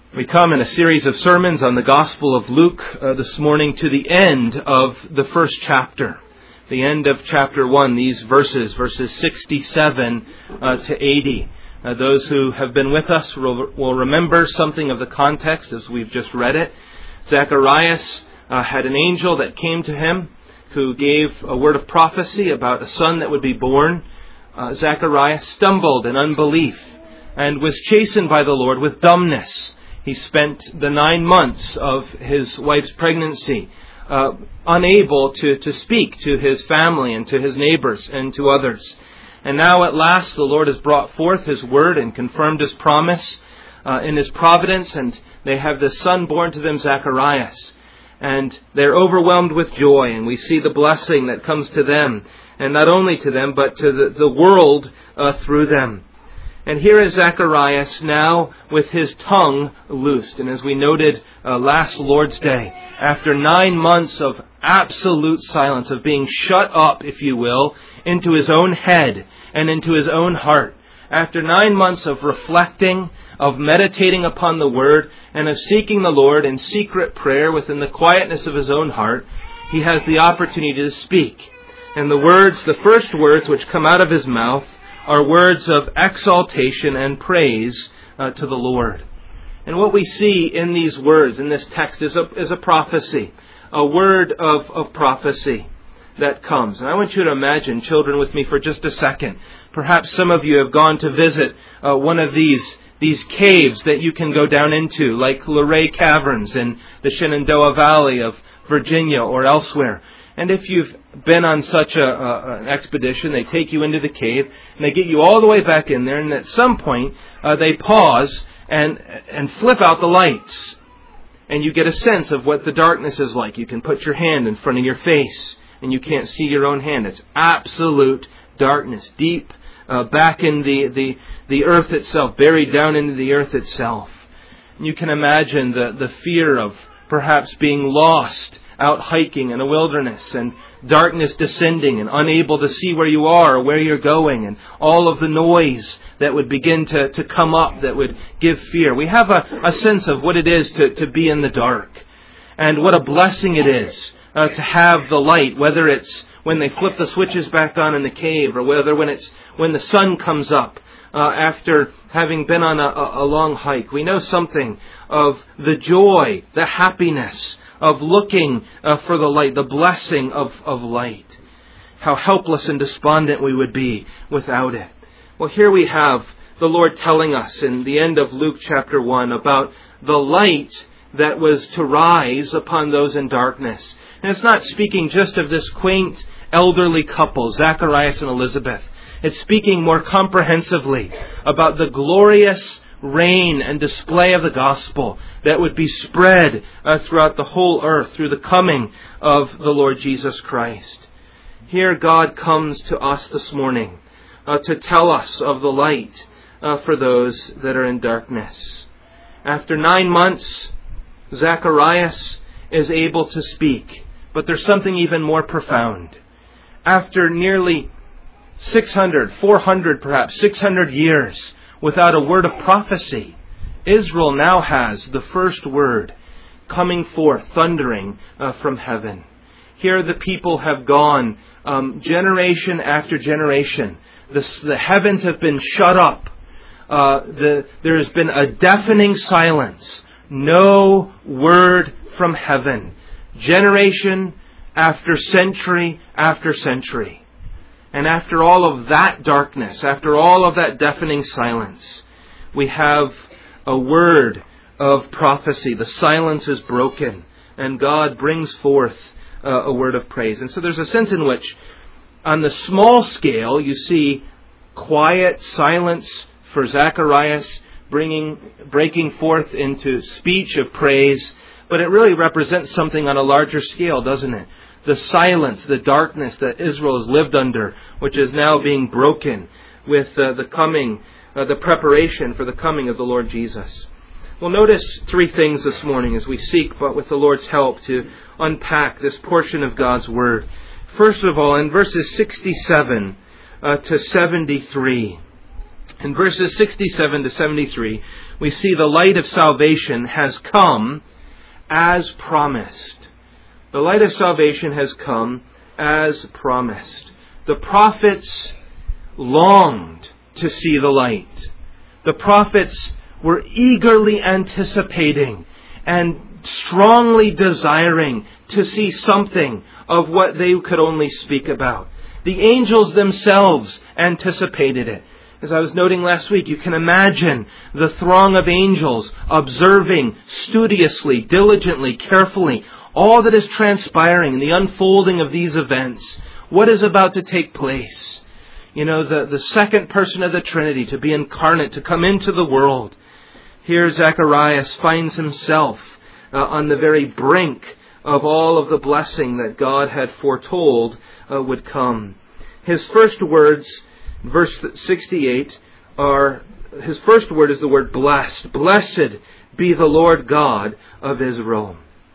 We come in a series of sermons on the Gospel of Luke this morning to the end of the first chapter. The end of chapter 1, these verses 67 to 80. Those who have been with us will remember something of the context as we've just read it. Zacharias had an angel that came to him who gave a word of prophecy about a son that would be born. Zacharias stumbled in unbelief and was chastened by the Lord with dumbness. He spent the 9 months of his wife's pregnancy unable to speak to his family and to his neighbors and to others. And now at last the Lord has brought forth His word and confirmed His promise in His providence, and they have this son born to them, Zacharias. And they're overwhelmed with joy, and we see the blessing that comes to them, and not only to them, but to the world through them. And here is Zacharias now with his tongue loosed. And as we noted last Lord's Day, after 9 months of absolute silence, of being shut up, if you will, into his own head and into his own heart, after 9 months of reflecting, of meditating upon the Word, and of seeking the Lord in secret prayer within the quietness of his own heart, he has the opportunity to speak. And the first words which come out of his mouth, are words of exaltation and praise to the Lord. And what we see in these words, in this text, is a prophecy, a word of prophecy that comes. And I want you to imagine, children, with me for just a second. Perhaps some of you have gone to visit one of these caves that you can go down into, like Luray Caverns in the Shenandoah Valley of Virginia or elsewhere. And if you've been on such an expedition, they take you into the cave and they get you all the way back in there, and at some point they pause and flip out the lights. And you get a sense of what the darkness is like. You can put your hand in front of your face and you can't see your own hand. It's absolute darkness, deep back in the earth itself, buried down into the earth itself. And you can imagine the fear of perhaps being lost out hiking in a wilderness, and darkness descending and unable to see where you are or where you're going, and all of the noise that would begin to come up that would give fear. We have a sense of what it is to be in the dark, and what a blessing it is to have the light, whether it's when they flip the switches back on in the cave, or whether when the sun comes up after having been on a long hike. We know something of the joy, the happiness of looking for the light, the blessing of light. How helpless and despondent we would be without it. Well, here we have the Lord telling us in the end of Luke chapter 1 about the light that was to rise upon those in darkness. And it's not speaking just of this quaint elderly couple, Zacharias and Elizabeth. It's speaking more comprehensively about the glorious reign and display of the gospel that would be spread throughout the whole earth through the coming of the Lord Jesus Christ. Here God comes to us this morning to tell us of the light for those that are in darkness. After 9 months, Zacharias is able to speak, but there's something even more profound. After nearly 400 perhaps, 600 years without a word of prophecy, Israel now has the first word coming forth, thundering from heaven. Here the people have gone generation after generation. The heavens have been shut up. There has been a deafening silence. No word from heaven. Generation after century after century. And after all of that darkness, after all of that deafening silence, we have a word of prophecy. The silence is broken, and God brings forth a word of praise. And so there's a sense in which, on the small scale, you see quiet silence for Zacharias, breaking forth into speech of praise. But it really represents something on a larger scale, doesn't it? The silence, the darkness that Israel has lived under, which is now being broken with the preparation for the coming of the Lord Jesus. Well, notice 3 things this morning as we seek, but with the Lord's help, to unpack this portion of God's Word. First of all, in verses 67 to 73, In verses 67 to 73, we see the light of salvation has come as promised. The light of salvation has come as promised. The prophets longed to see the light. The prophets were eagerly anticipating and strongly desiring to see something of what they could only speak about. The angels themselves anticipated it. As I was noting last week, you can imagine the throng of angels observing studiously, diligently, carefully all that is transpiring in the unfolding of these events. What is about to take place? You know, the second person of the Trinity to be incarnate, to come into the world. Here Zacharias finds himself on the very brink of all of the blessing that God had foretold would come. His first words, verse 68, his first word is the word blessed. Blessed be the Lord God of Israel.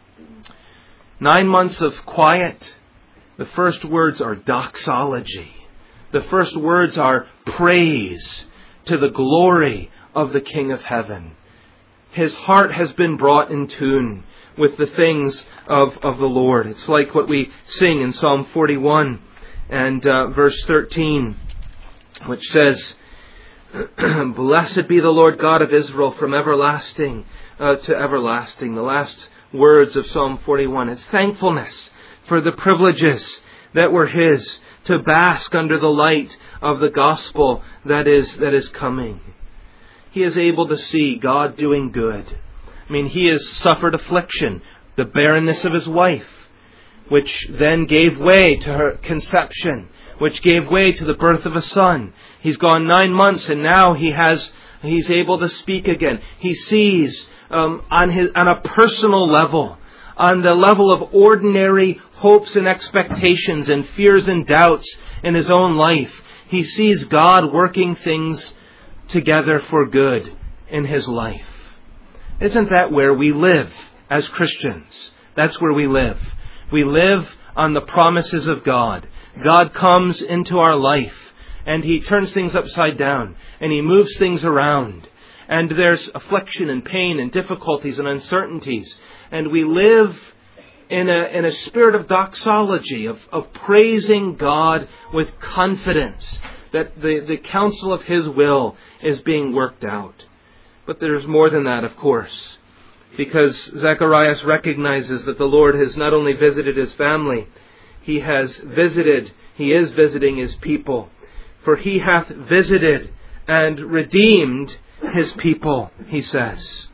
9 months of quiet. The first words are doxology. The first words are praise to the glory of the King of Heaven. His heart has been brought in tune with the things of the Lord. It's like what we sing in Psalm 41 and verse 13, which says, Blessed be the Lord God of Israel from everlasting to everlasting. The last words of Psalm 41 is thankfulness for the privileges that were His to bask under the light of the gospel that is coming. He is able to see God doing good. I mean, he has suffered affliction, the barrenness of his wife, which then gave way to her conception, which gave way to the birth of a son. He's gone 9 months and now he's able to speak again. He sees on a personal level, on the level of ordinary hopes and expectations and fears and doubts in his own life. He sees God working things together for good in his life. Isn't that where we live as Christians? That's where we live. We live on the promises of God. God comes into our life and He turns things upside down and He moves things around. And there's affliction and pain and difficulties and uncertainties. And we live in a spirit of doxology, of praising God with confidence that the counsel of His will is being worked out. But there's more than that, of course, because Zacharias recognizes that the Lord has not only visited his family, He is visiting His people. For He hath visited and redeemed His people, he says.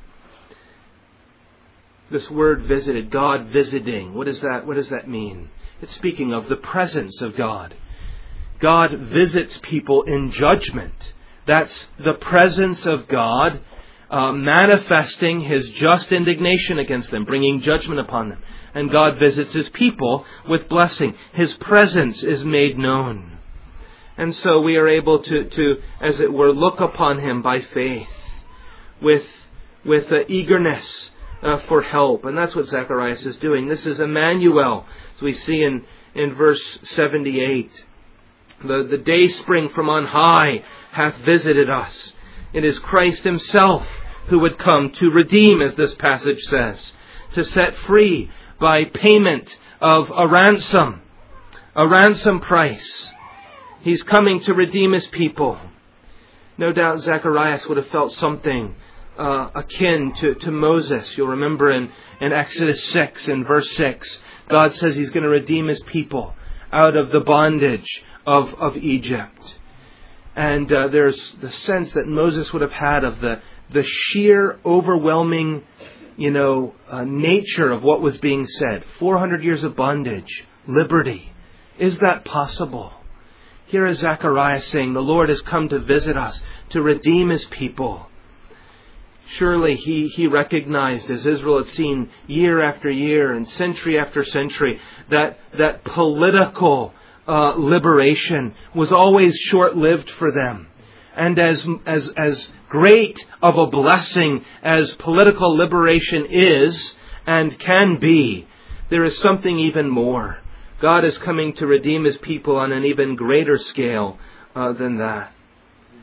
This word visited, God visiting, what does that mean? It's speaking of the presence of God. God visits people in judgment. That's the presence of God manifesting His just indignation against them, bringing judgment upon them. And God visits His people with blessing. His presence is made known. And so we are able to, as it were, look upon Him by faith with eagerness for help. And that's what Zacharias is doing. This is Emmanuel, as we see in verse 78. The day spring from on high hath visited us. It is Christ Himself who would come to redeem, as this passage says, to set free by payment of a ransom price. He's coming to redeem His people. No doubt Zacharias would have felt something akin to Moses. You'll remember in Exodus 6, in verse 6, God says He's going to redeem His people out of the bondage of Egypt. And there's the sense that Moses would have had of the sheer, overwhelming, nature of what was being said. 400 years of bondage, liberty. Is that possible? Here is Zacharias saying, the Lord has come to visit us, to redeem His people. Surely he recognized, as Israel had seen year after year and century after century, that political liberation was always short-lived for them. And as great of a blessing as political liberation is and can be, there is something even more. God is coming to redeem His people on an even greater scale than that.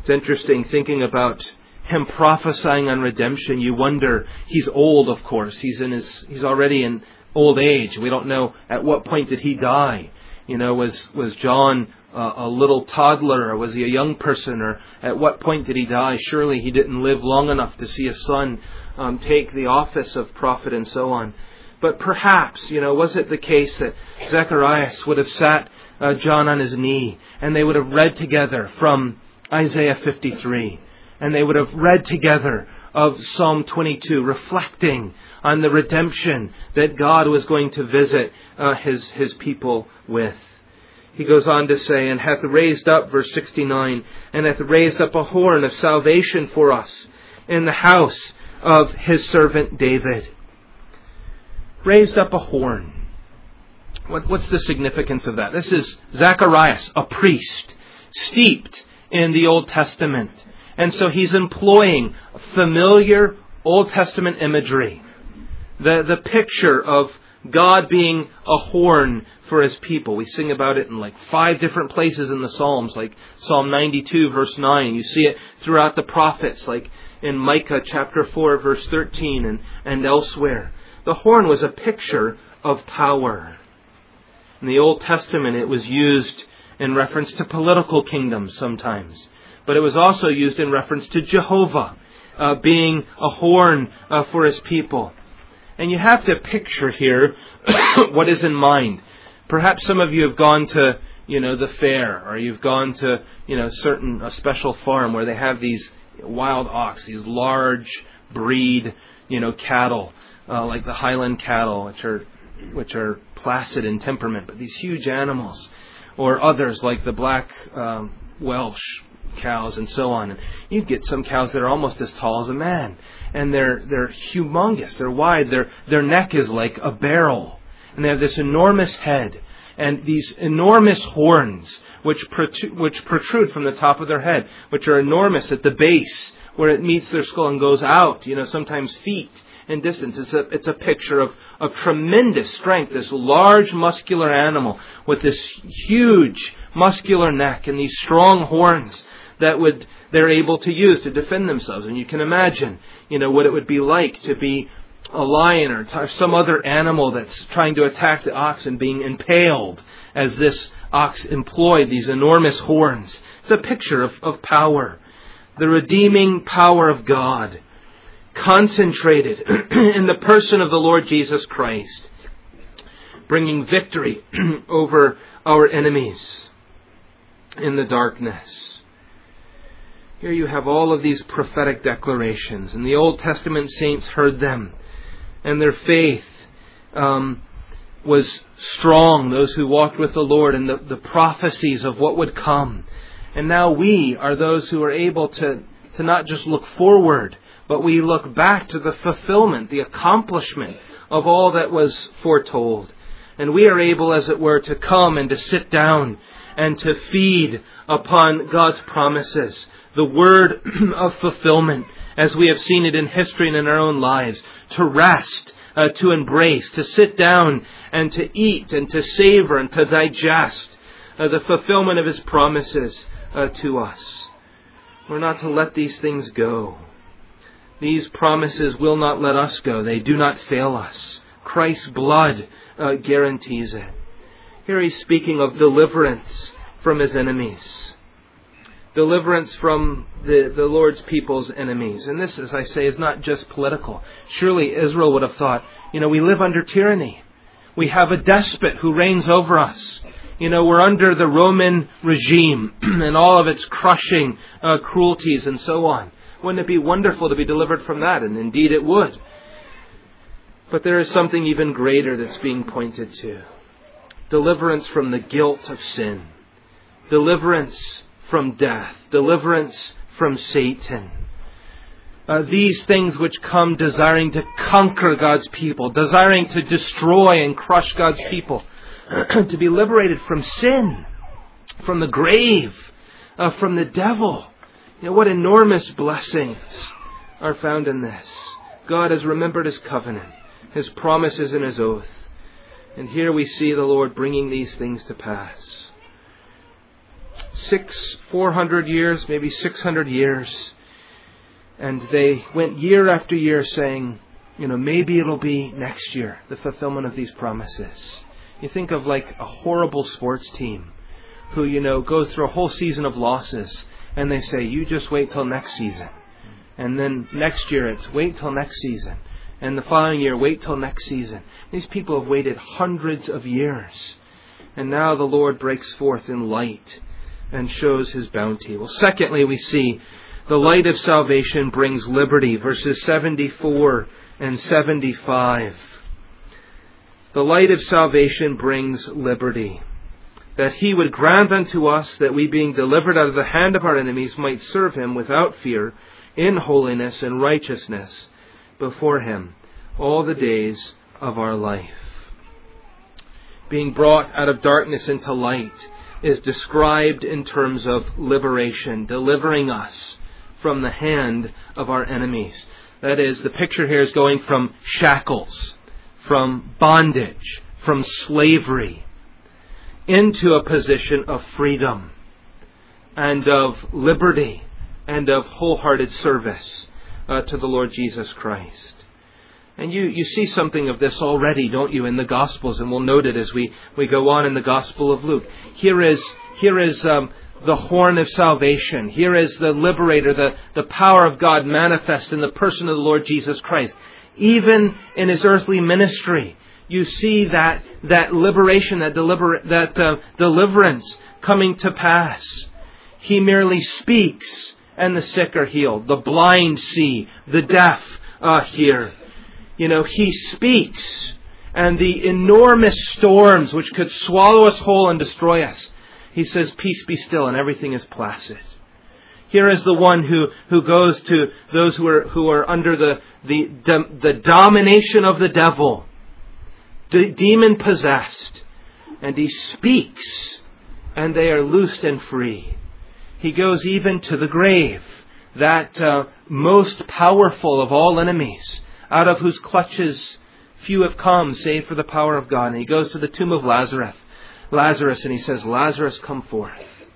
It's interesting thinking about him prophesying on redemption. You wonder, he's old, of course. He's already in old age. We don't know at what point did he die. Was John a little toddler, or was he a young person, or at what point did he die? Surely he didn't live long enough to see his son take the office of prophet and so on. But perhaps, was it the case that Zacharias would have sat John on his knee, and they would have read together from Isaiah 53, and they would have read together of Psalm 22, reflecting on the redemption that God was going to visit his people with. He goes on to say, and hath raised up, verse 69, and hath raised up a horn of salvation for us in the house of his servant David. Raised up a horn. What's the significance of that? This is Zacharias, a priest, steeped in the Old Testament. And so he's employing familiar Old Testament imagery. The picture of God being a horn for his people. We sing about it in like 5 different places in the Psalms, like Psalm 92 verse 9. You see it throughout the prophets, like in Micah chapter 4 verse 13 and elsewhere. The horn was a picture of power. In the Old Testament it was used in reference to political kingdoms sometimes. But it was also used in reference to Jehovah being a horn for his people. And you have to picture here what is in mind. Perhaps some of you have gone to, the fair, or you've gone to, a special farm where they have these wild ox, these large breed, cattle, like the Highland cattle, which are placid in temperament, but these huge animals, or others like the black Welsh cows and so on. And you get some cows that are almost as tall as a man, and they're humongous. They're wide. Their neck is like a barrel, and they have this enormous head and these enormous horns which protrude from the top of their head, which are enormous at the base where it meets their skull and goes out, sometimes feet in distance. It's a picture of tremendous strength. This large muscular animal with this huge muscular neck and these strong horns that they're able to use to defend themselves. And you can imagine, what it would be like to be a lion or some other animal that's trying to attack the ox and being impaled as this ox employed these enormous horns. It's a picture of power. The redeeming power of God concentrated in the person of the Lord Jesus Christ, bringing victory over our enemies in the darkness. Here you have all of these prophetic declarations, and the Old Testament saints heard them, and their faith was strong, those who walked with the Lord, and the prophecies of what would come. And now we are those who are able to not just look forward, but we look back to the fulfillment, the accomplishment of all that was foretold. And we are able, as it were, to come and to sit down and to feed upon God's promises, the word of fulfillment, as we have seen it in history and in our own lives, to rest, to embrace, to sit down and to eat and to savor and to digest the fulfillment of His promises to us. We're not to let these things go. These promises will not let us go. They do not fail us. Christ's blood guarantees it. Here he's speaking of deliverance from his enemies. Deliverance from the Lord's people's enemies. And this, as I say, is not just political. Surely Israel would have thought, we live under tyranny. We have a despot who reigns over us. We're under the Roman regime and all of its crushing cruelties and so on. Wouldn't it be wonderful to be delivered from that? And indeed it would. But there is something even greater that's being pointed to. Deliverance from the guilt of sin. Deliverance from death. Deliverance from Satan. These things which come desiring to conquer God's people, desiring to destroy and crush God's people, to be liberated from sin, from the grave, from the devil. What enormous blessings are found in this. God has remembered His covenant, His promises and His oath. And here we see the Lord bringing these things to pass. 400 years, maybe 600 years. And they went year after year saying, maybe it'll be next year, the fulfillment of these promises. You think of like a horrible sports team who, goes through a whole season of losses, and they say, you just wait till next season. And then next year it's wait till next season. And the following year, wait till next season. These people have waited hundreds of years. And now the Lord breaks forth in light and shows His bounty. Well, secondly, we see the light of salvation brings liberty. Verses 74 and 75. The light of salvation brings liberty. That He would grant unto us that we, being delivered out of the hand of our enemies, might serve Him without fear, in holiness and righteousness before Him all the days of our life. Being brought out of darkness into light is described in terms of liberation, delivering us from the hand of our enemies. That is, the picture here is going from shackles, from bondage, from slavery, into a position of freedom and of liberty and of wholehearted service to the Lord Jesus Christ. And you see something of this already, don't you, in the Gospels, and we'll note it as we go on in the Gospel of Luke. Here is the horn of salvation. Here is the liberator, the power of God manifest in the person of the Lord Jesus Christ. Even in His earthly ministry, you see that liberation, that deliverance coming to pass. He merely speaks, and the sick are healed. The blind see, the deaf hear. He speaks, and the enormous storms which could swallow us whole and destroy us, He says, peace be still, and everything is placid. Here is the one who goes to those who are under the domination of the devil, demon possessed, and He speaks, and they are loosed and free. He goes even to the grave, that most powerful of all enemies, out of whose clutches few have come, save for the power of God. And He goes to the tomb of Lazarus, and He says, Lazarus, come forth.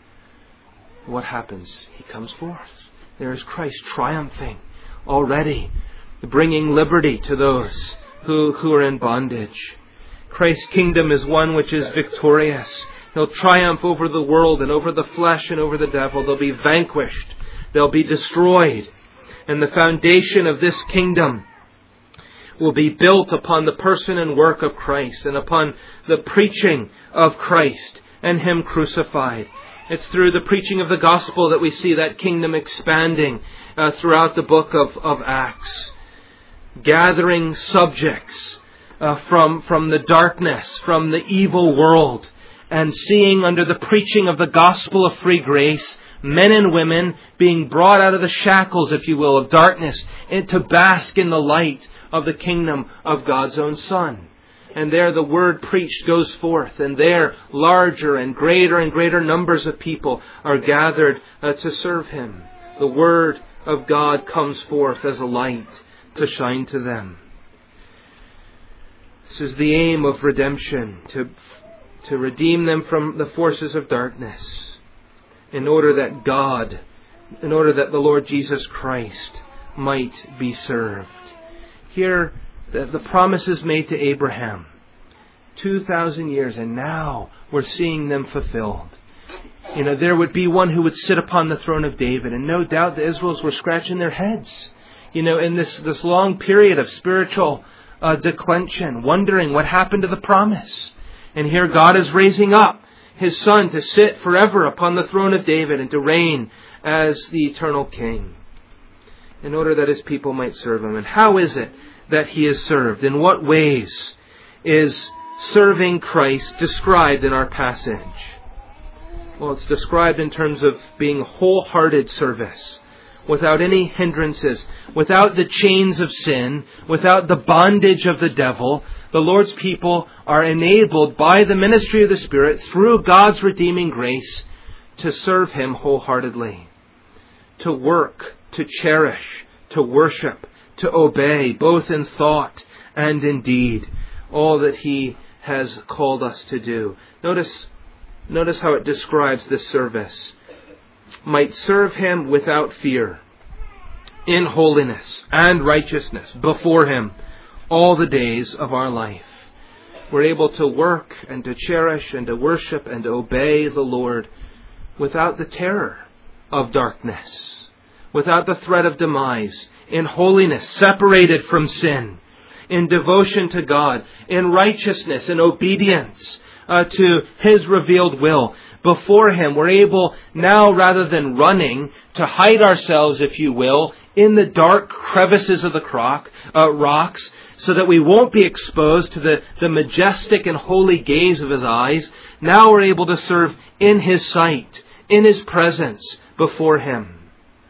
What happens? He comes forth. There is Christ triumphing already, bringing liberty to those who are in bondage. Christ's kingdom is one which is victorious. He'll triumph over the world and over the flesh and over the devil. They'll be vanquished. They'll be destroyed. And the foundation of this kingdom will be built upon the person and work of Christ and upon the preaching of Christ and Him crucified. It's through the preaching of the gospel that we see that kingdom expanding throughout the book of Acts. Gathering subjects from the darkness, from the evil world, and seeing under the preaching of the gospel of free grace, men and women being brought out of the shackles, if you will, of darkness, and to bask in the light of the kingdom of God's own Son. And there the word preached goes forth, and there larger and greater numbers of people are gathered to serve Him. The word of God comes forth as a light to shine to them. This is the aim of redemption, to redeem them from the forces of darkness, in order that the Lord Jesus Christ might be served. Here, the promise is made to Abraham 2,000 years, and now we're seeing them fulfilled. There would be one who would sit upon the throne of David, and no doubt the Israelites were scratching their heads, in this long period of spiritual declension, wondering what happened to the promise. And here God is raising up His Son to sit forever upon the throne of David and to reign as the eternal King, in order that His people might serve Him. And how is it that He is served? In what ways is serving Christ described in our passage? Well, it's described in terms of being wholehearted service, without any hindrances, without the chains of sin, without the bondage of the devil. The Lord's people are enabled by the ministry of the Spirit, through God's redeeming grace, to serve Him wholeheartedly, to work, to cherish, to worship, to obey, both in thought and in deed, all that He has called us to do. Notice Notice how it describes this service. Might serve Him without fear, in holiness and righteousness before Him all the days of our life. We're able to work and to cherish and to worship and to obey the Lord without the terror of darkness, without the threat of demise, in holiness, separated from sin, in devotion to God, in righteousness and obedience to His revealed will. Before Him, we're able now, rather than running, to hide ourselves, if you will, in the dark crevices of the rocks, so that we won't be exposed to the majestic and holy gaze of His eyes. Now we're able to serve in His sight, in His presence, before Him.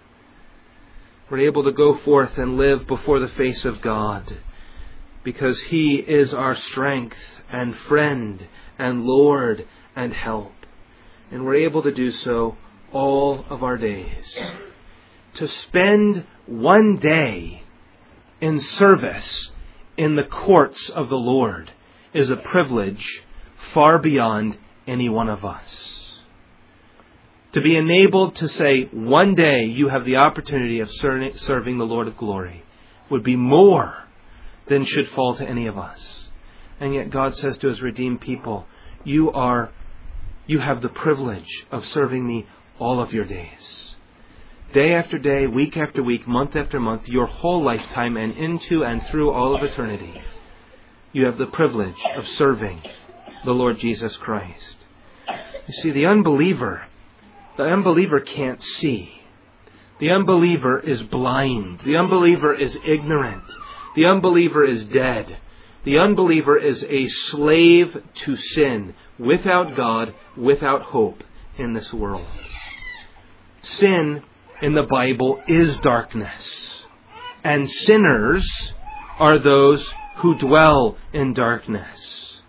We're able to go forth and live before the face of God, because He is our strength and friend and Lord and help. And we're able to do so all of our days. To spend one day in service in the courts of the Lord is a privilege far beyond any one of us. To be enabled to say, one day you have the opportunity of serving the Lord of glory, would be more than should fall to any of us. And yet God says to His redeemed people, you have the privilege of serving me all of your days. Day after day, week after week, month after month, your whole lifetime, and into and through all of eternity, you have the privilege of serving the Lord Jesus Christ. You see, the unbeliever can't see. The unbeliever is blind. The unbeliever is ignorant. The unbeliever is dead. The unbeliever is a slave to sin, without God, without hope in this world. Sin in the Bible is darkness, and sinners are those who dwell in darkness.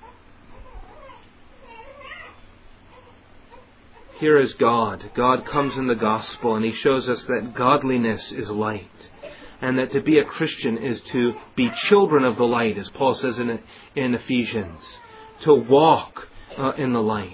Here is God. God comes in the gospel, and He shows us that godliness is light, and that to be a Christian is to be children of the light, as Paul says in Ephesians, to walk in the light.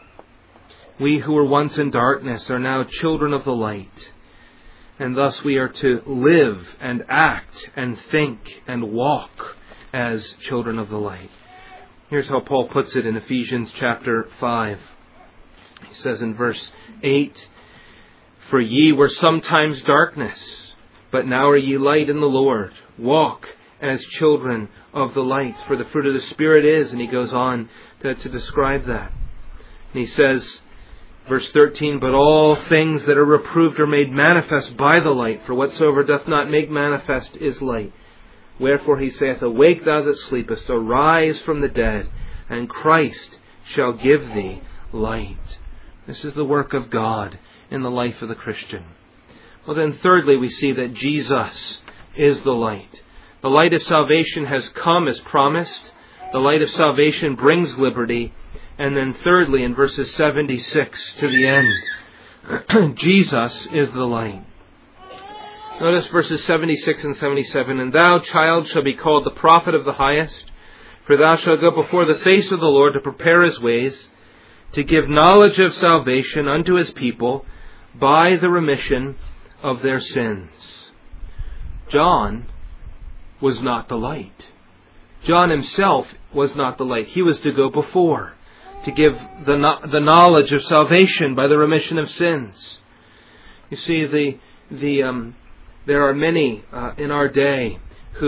We who were once in darkness are now children of the light, and thus we are to live and act and think and walk as children of the light. Here's how Paul puts it in Ephesians chapter 5. He says in verse 8, "For ye were sometimes darkness, but now are ye light in the Lord. Walk as children of the light, for the fruit of the Spirit is," and he goes on to describe that. And he says, verse 13, "But all things that are reproved are made manifest by the light, for whatsoever doth not make manifest is light. Wherefore he saith, Awake thou that sleepest, arise from the dead, and Christ shall give thee light." This is the work of God in the life of the Christian. Well then, thirdly, we see that Jesus is the light. The light of salvation has come as promised. The light of salvation brings liberty. And then thirdly, in verses 76 to the end, Jesus is the light. Notice verses 76 and 77. "And thou, child, shalt be called the prophet of the highest, for thou shalt go before the face of the Lord to prepare His ways, to give knowledge of salvation unto His people by the remission of their sins." John was not the light. John himself was not the light. He was to go before, to give the knowledge of salvation by the remission of sins. You see, there are many in our day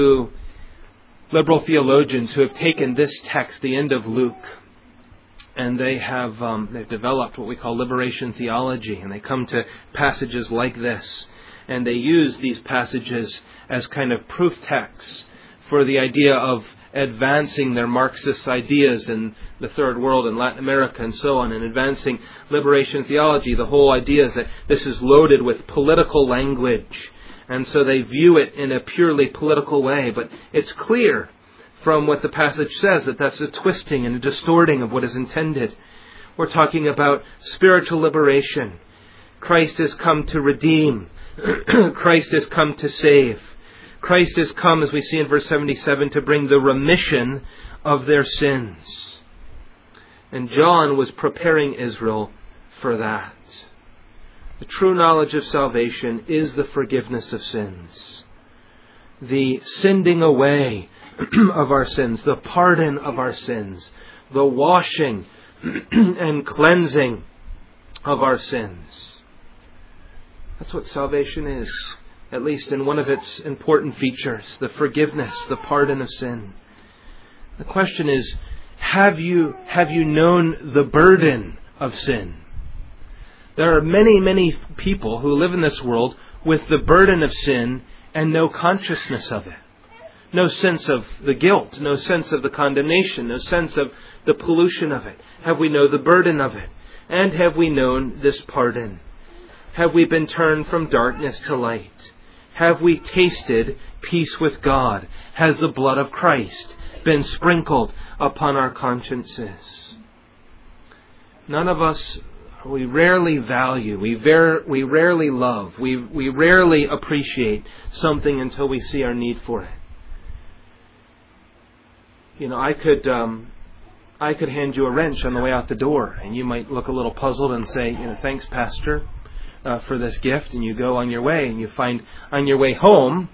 liberal theologians who have taken this text, the end of Luke, and they've developed what we call liberation theology, and they come to passages like this, and they use these passages as kind of proof texts for the idea of advancing their Marxist ideas in the Third World and Latin America and so on, and advancing liberation theology. The whole idea is that this is loaded with political language, and so they view it in a purely political way. But it's clear from what the passage says that that's a twisting and a distorting of what is intended. We're talking about spiritual liberation. Christ has come to redeem. Christ has come to save. Christ has come, as we see in verse 77, to bring the remission of their sins. And John was preparing Israel for that. The true knowledge of salvation is the forgiveness of sins, the sending away of our sins, the pardon of our sins, the washing and cleansing of our sins. That's what salvation is, at least in one of its important features, the forgiveness, the pardon of sin. The question is, have you known the burden of sin? There are many, many people who live in this world with the burden of sin and no consciousness of it. No sense of the guilt, no sense of the condemnation, no sense of the pollution of it. Have we known the burden of it? And have we known this pardon? Have we been turned from darkness to light? Have we tasted peace with God? Has the blood of Christ been sprinkled upon our consciences? None of us, we rarely value, we rarely love, we rarely appreciate something until we see our need for it. You know, I could hand you a wrench on the way out the door, and you might look a little puzzled and say, thanks, Pastor, for this gift. And you go on your way, and you find on your way home,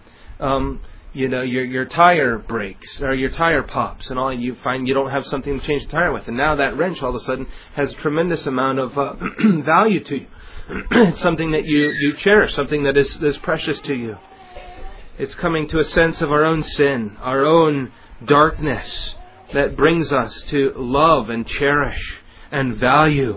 your tire breaks or your tire pops, and all. And you find you don't have something to change the tire with, and now that wrench all of a sudden has a tremendous amount of value to you. It's something that you cherish, something that is precious to you. It's coming to a sense of our own sin, our own darkness, that brings us to love and cherish and value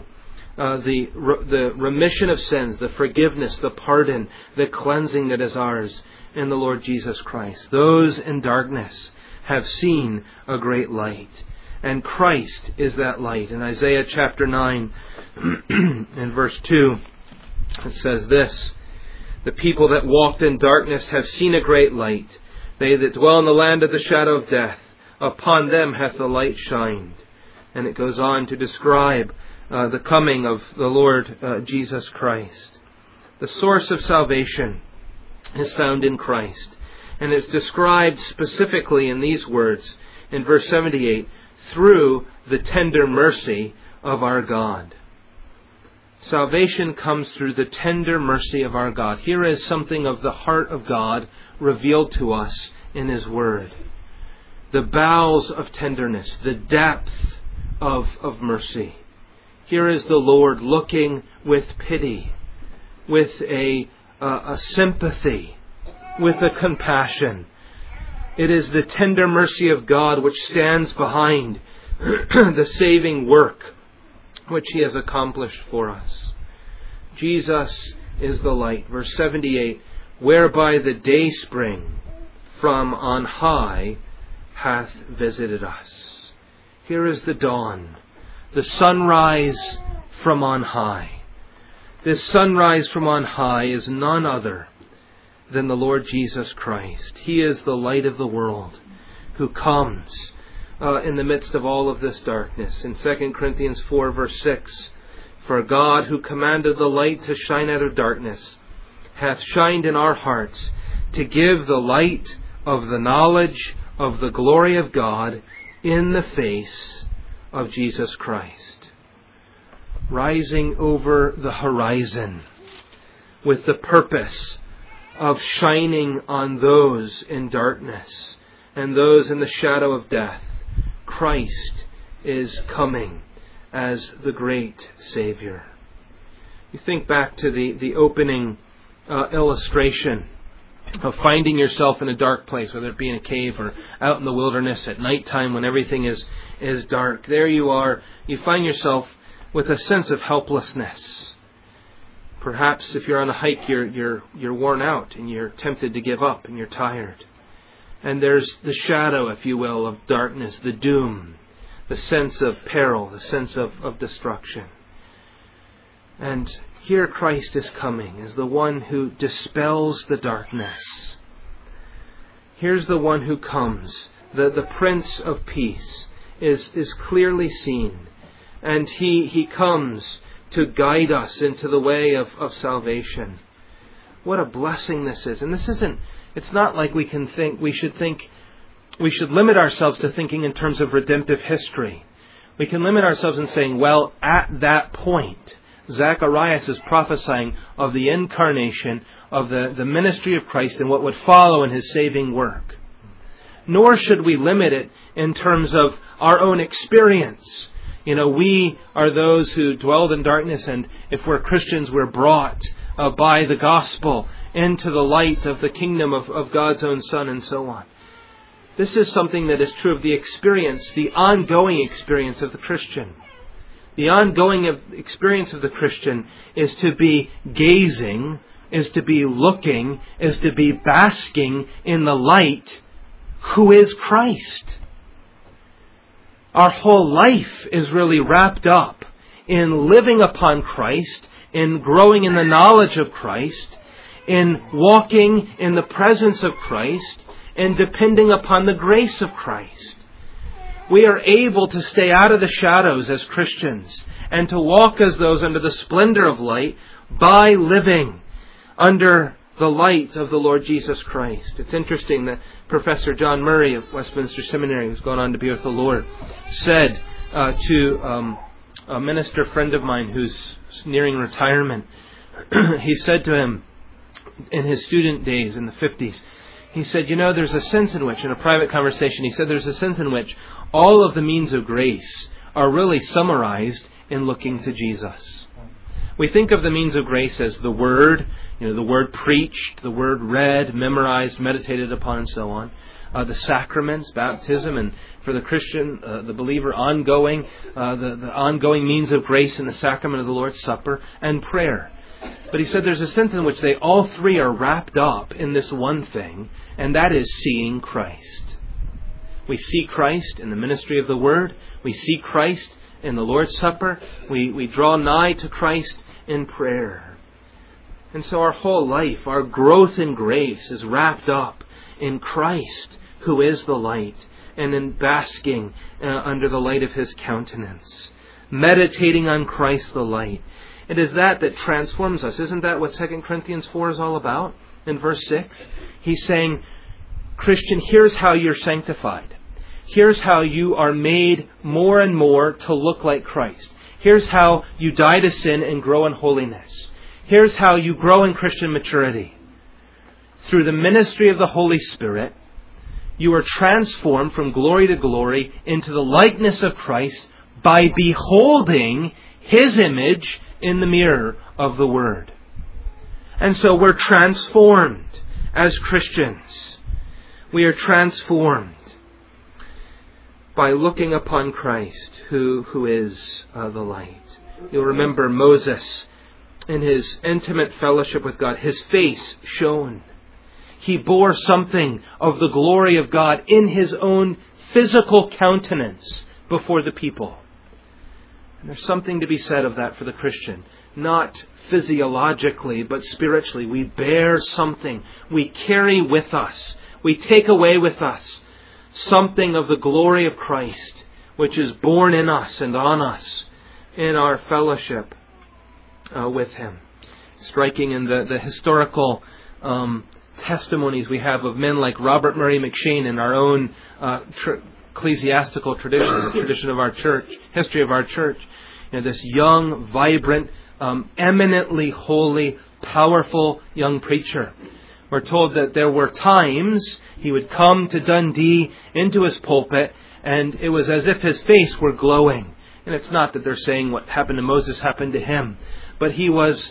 the remission of sins, the forgiveness, the pardon, the cleansing that is ours in the Lord Jesus Christ. Those in darkness have seen a great light, and Christ is that light. In Isaiah chapter 9 in verse 2, it says this: "The people that walked in darkness have seen a great light. They that dwell in the land of the shadow of death, upon them hath the light shined." And it goes on to describe the coming of the Lord Jesus Christ. The source of salvation is found in Christ, and it's described specifically in these words in verse 78, "through the tender mercy of our God." Salvation comes through the tender mercy of our God. Here is something of the heart of God revealed to us in His Word. The bowels of tenderness, the depth of mercy. Here is the Lord looking with pity, with a sympathy, with a compassion. It is the tender mercy of God which stands behind the saving work which He has accomplished for us. Jesus is the light. Verse 78, "whereby the dayspring from on high hath visited us." Here is the dawn, the sunrise from on high. This sunrise from on high is none other than the Lord Jesus Christ. He is the light of the world who comes in the midst of all of this darkness. In 2 Corinthians 4 verse 6, "For God, who commanded the light to shine out of darkness, hath shined in our hearts to give the light of the knowledge of the glory of God in the face of Jesus Christ." Rising over the horizon with the purpose of shining on those in darkness and those in the shadow of death, Christ is coming as the great Savior. You think back to the opening illustration of finding yourself in a dark place, whether it be in a cave or out in the wilderness at nighttime when everything is dark. There you are. You find yourself with a sense of helplessness. Perhaps if you're on a hike, you're worn out and you're tempted to give up and you're tired. And there's the shadow, if you will, of darkness, the doom, the sense of peril, the sense of destruction. And here Christ is coming as the one who dispels the darkness. Here's the one who comes. The Prince of Peace is clearly seen. And He comes to guide us into the way of salvation. What a blessing this is. And it's not like we should limit ourselves to thinking in terms of redemptive history, We can limit ourselves in saying, well, at that point, Zacharias is prophesying of the incarnation, of the ministry of Christ and what would follow in His saving work. Nor should we limit it in terms of our own experience. We are those who dwelled in darkness, and if we're Christians, we're brought by the gospel into the light of the kingdom of God's own Son, and so on. This is something that is true of the experience, the ongoing experience of the Christian. The ongoing experience of the Christian is to be gazing, is to be looking, is to be basking in the light who is Christ. Our whole life is really wrapped up in living upon Christ, in growing in the knowledge of Christ, in walking in the presence of Christ, and depending upon the grace of Christ. We are able to stay out of the shadows as Christians and to walk as those under the splendor of light by living under the light of the Lord Jesus Christ. It's interesting that Professor John Murray of Westminster Seminary, who's gone on to be with the Lord, said to a minister friend of mine who's nearing retirement, he said to him in his student days in the 50s, he said, there's a sense in which, in a private conversation, he said there's a sense in which all of the means of grace are really summarized in looking to Jesus. We think of the means of grace as the Word, the Word preached, the Word read, memorized, meditated upon, and so on. The sacraments, baptism, and for the Christian, the believer, ongoing, the ongoing means of grace in the sacrament of the Lord's Supper, and prayer. But he said there's a sense in which they all three are wrapped up in this one thing, and that is seeing Christ. We see Christ in the ministry of the Word. We see Christ in the Lord's Supper. We draw nigh to Christ in prayer. And so our whole life, our growth in grace is wrapped up in Christ, who is the light, and in basking under the light of His countenance. Meditating on Christ the light. It is that transforms us. Isn't that what 2 Corinthians 4 is all about? In verse 6, he's saying, Christian, here's how you're sanctified. Here's how you are made more and more to look like Christ. Here's how you die to sin and grow in holiness. Here's how you grow in Christian maturity. Through the ministry of the Holy Spirit, you are transformed from glory to glory into the likeness of Christ by beholding His image in the mirror of the Word. And so we're transformed as Christians. We are transformed by looking upon Christ, who is the light. You'll remember Moses in his intimate fellowship with God, his face shone. He bore something of the glory of God in his own physical countenance before the people. And there's something to be said of that for the Christian. Not physiologically, but spiritually. We bear something. We carry with us. We take away with us something of the glory of Christ, which is born in us and on us in our fellowship with Him. Striking in the historical testimonies we have of men like Robert Murray McCheyne in our own ecclesiastical tradition, the tradition of our church, history of our church. This young, vibrant, eminently holy, powerful young preacher. We're told that there were times he would come to Dundee into his pulpit, and it was as if his face were glowing. And it's not that they're saying what happened to Moses happened to him, but there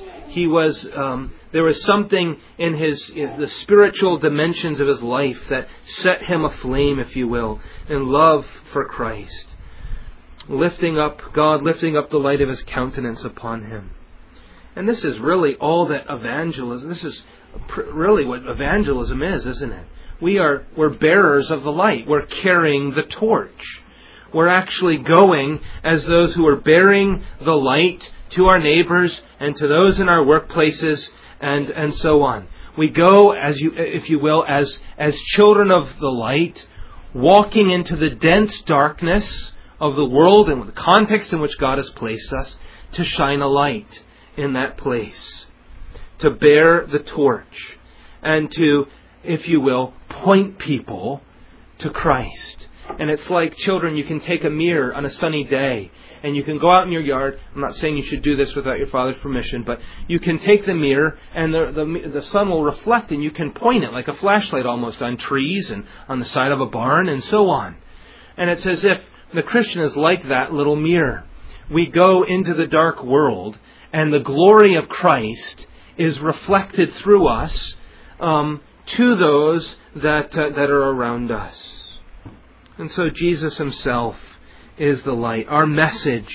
was something in the spiritual dimensions of his life that set him aflame, if you will, in love for Christ. Lifting up the light of His countenance upon him. And this is really all that evangelism, this is really what evangelism is, isn't it? We're bearers of the light. We're carrying the torch. We're actually going as those who are bearing the light to our neighbors and to those in our workplaces and so on. We go, if you will, as children of the light, walking into the dense darkness of the world and the context in which God has placed us, to shine a light in that place, to bear the torch, and to, if you will, point people to Christ. And it's like children, you can take a mirror on a sunny day and you can go out in your yard. I'm not saying you should do this without your father's permission, but you can take the mirror and the sun will reflect and you can point it like a flashlight almost on trees and on the side of a barn and so on. And it's as if the Christian is like that little mirror. We go into the dark world and the glory of Christ is reflected through us to those that are around us. And so Jesus himself is the light. Our message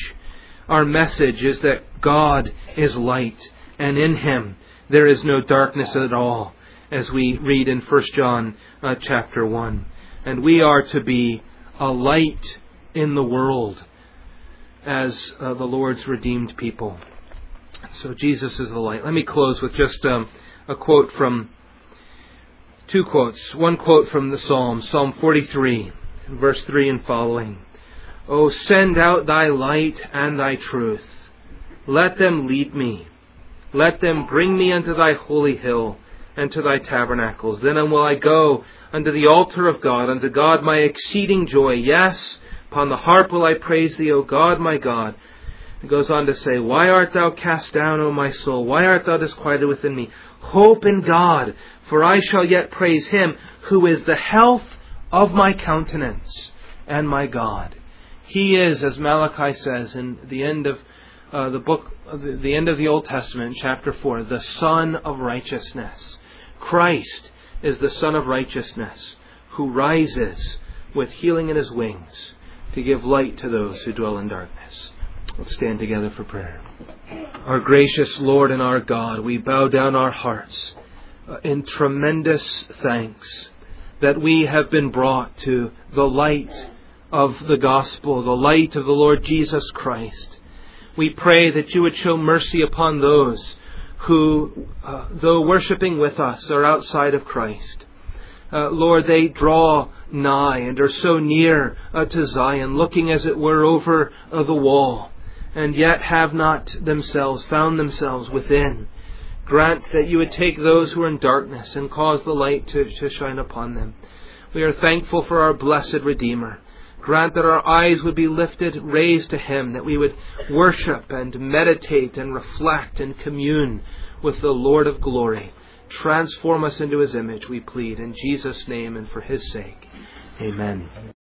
is that God is light, and in him there is no darkness at all, as we read in 1 John chapter 1. And we are to be a light in the world as the Lord's redeemed people. So Jesus is the light. Let me close with just a quote from two quotes. One quote from the Psalm, Psalm 43, verse 3 and following. O send out thy light and thy truth. Let them lead me. Let them bring me unto thy holy hill and to thy tabernacles. Then will I go unto the altar of God, unto God my exceeding joy. Yes, upon the harp will I praise thee, O God, my God. It goes on to say, why art thou cast down, O my soul? Why art thou disquieted within me? Hope in God, for I shall yet praise him, who is the health of my countenance and my God. He is, as Malachi says in the end of the end of the Old Testament, chapter 4, the Son of Righteousness. Christ is the Son of Righteousness, who rises with healing in his wings to give light to those who dwell in darkness. Let's stand together for prayer. Our gracious Lord and our God, we bow down our hearts in tremendous thanks that we have been brought to the light of the gospel, the light of the Lord Jesus Christ. We pray that you would show mercy upon those who, though worshiping with us, are outside of Christ. Lord, they draw nigh and are so near to Zion, looking as it were over the wall, and yet have not themselves found themselves within. Grant that you would take those who are in darkness and cause the light to shine upon them. We are thankful for our blessed Redeemer. Grant that our eyes would be lifted, raised to him, that we would worship and meditate and reflect and commune with the Lord of glory. Transform us into his image, we plead, in Jesus' name and for his sake. Amen.